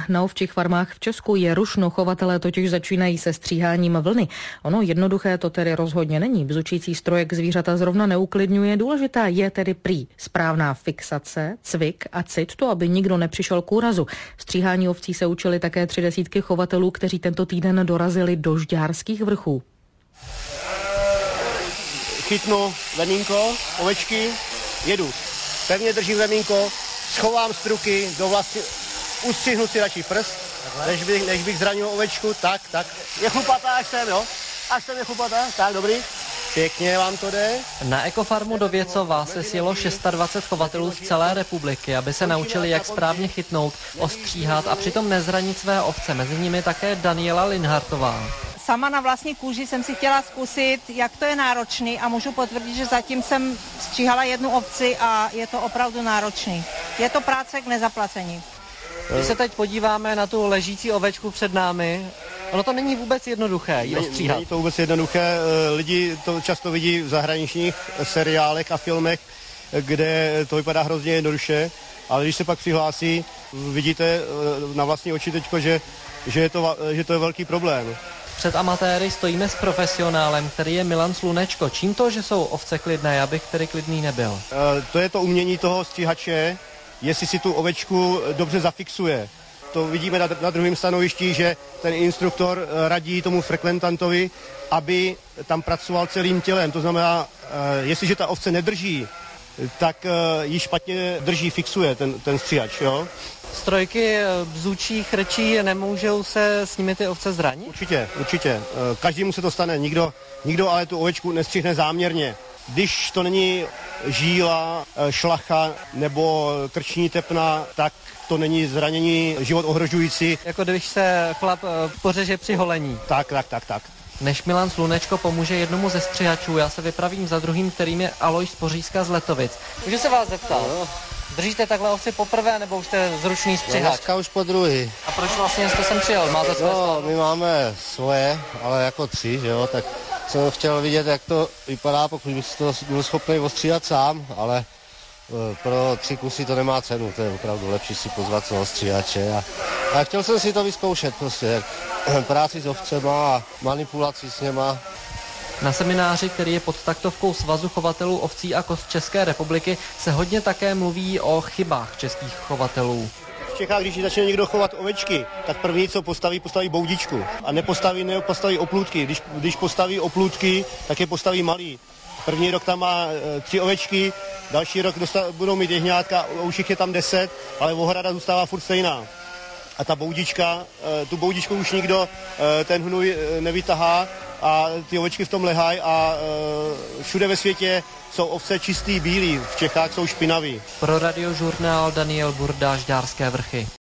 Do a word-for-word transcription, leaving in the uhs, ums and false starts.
Na ovčích farmách v Česku je rušno, chovatelé totiž začínají se stříháním vlny. Ono jednoduché to tedy rozhodně není. Bzučící strojek zvířata zrovna neuklidňuje. Důležitá je tedy prý správná fixace, cvik a cit, to, aby nikdo nepřišel k úrazu. Stříhání ovcí se učili také tři desítky chovatelů, kteří tento týden dorazili do Žďárských vrchů. Chytnu remínko, ovečky, jedu. Pevně držím remínko, schovám struky do vlasti, ustřihnu si radši prst, než bych, než bych zranil ovečku, tak, tak. Je chlupatá, až jsem, jo? Až jsem je chlupatá, tak, dobrý. Pěkně vám to jde. Na ekofarmu do Věcova se sjelo dvacet šest chovatelů z celé republiky, aby se naučili, jak správně chytnout, ostříhat a přitom nezranit své ovce. Mezi nimi také Daniela Linhartová. Sama na vlastní kůži jsem si chtěla zkusit, jak to je náročný a můžu potvrdit, že zatím jsem stříhala jednu ovci a je to opravdu náročný. Je to práce k nezaplacení. Když se teď podíváme na tu ležící ovečku před námi, ono to není vůbec jednoduché ji ostříhat. Není to vůbec jednoduché, lidi to často vidí v zahraničních seriálech a filmech, kde to vypadá hrozně jednoduše, ale když se pak přihlásí, vidíte na vlastní oči teďko, že, že, je to, že to je velký problém. Před amatéry stojíme s profesionálem, který je Milan Slunečko. Čím to, že jsou ovce klidné, abych tedy klidný nebyl? To je to umění toho stříhače, jestli si tu ovečku dobře zafixuje. To vidíme na, na druhém stanovišti, že ten instruktor radí tomu frekventantovi, aby tam pracoval celým tělem. To znamená, jestliže ta ovce nedrží, tak ji špatně drží, fixuje ten, ten stříhač, jo? Strojky bzučí, chrčí, nemůžou se s nimi ty ovce zranit? Určitě, určitě. Každému se to stane, nikdo, nikdo ale tu ovečku nestřihne záměrně. Když to není žíla, šlacha nebo krční tepna, tak to není zranění život ohrožující. Jako když se chlap pořeže při holení. Tak, tak, tak, tak. Než Milan Slunečko pomůže jednomu ze střihačů, já se vypravím za druhým, kterým je Alojz Spořízka z Letovic. Můžu se vás zeptat? No. Držíte takhle ovci poprvé, nebo už jste zručný střihač? No, dneska už po druhý. A proč vlastně jste sem přijel? Máte své No, my máme svoje, ale jako tři, že jo, tak jsem chtěl vidět, jak to vypadá, pokud bych to byl schopný ostříhat sám, ale pro tři kusy to nemá cenu, to je opravdu lepší si pozvat toho stříhače. A, a chtěl jsem si to vyzkoušet, prostě, jak práci s ovcema a manipulaci s něma. Na semináři, který je pod taktovkou Svazu chovatelů ovcí a koz České republiky, se hodně také mluví o chybách českých chovatelů. V Čechách, když začne někdo chovat ovečky, tak první, co postaví, postaví boudičku. A nepostaví, nepostaví oplůdky. Když, když postaví oplůdky, tak je postaví malý. První rok tam má e, tři ovečky, další rok dosta- budou mít jehňátka, už jich je tam deset, ale ohrada zůstává furt stejná. A ta boudička, e, tu boudičku už nikdo e, ten hnůj e, nevytahá a ty ovečky v tom lehají a e, všude ve světě jsou ovce čistý, bílý, v Čechách jsou špinavý. Pro Radiožurnál Daniel Burda, Žďárské vrchy.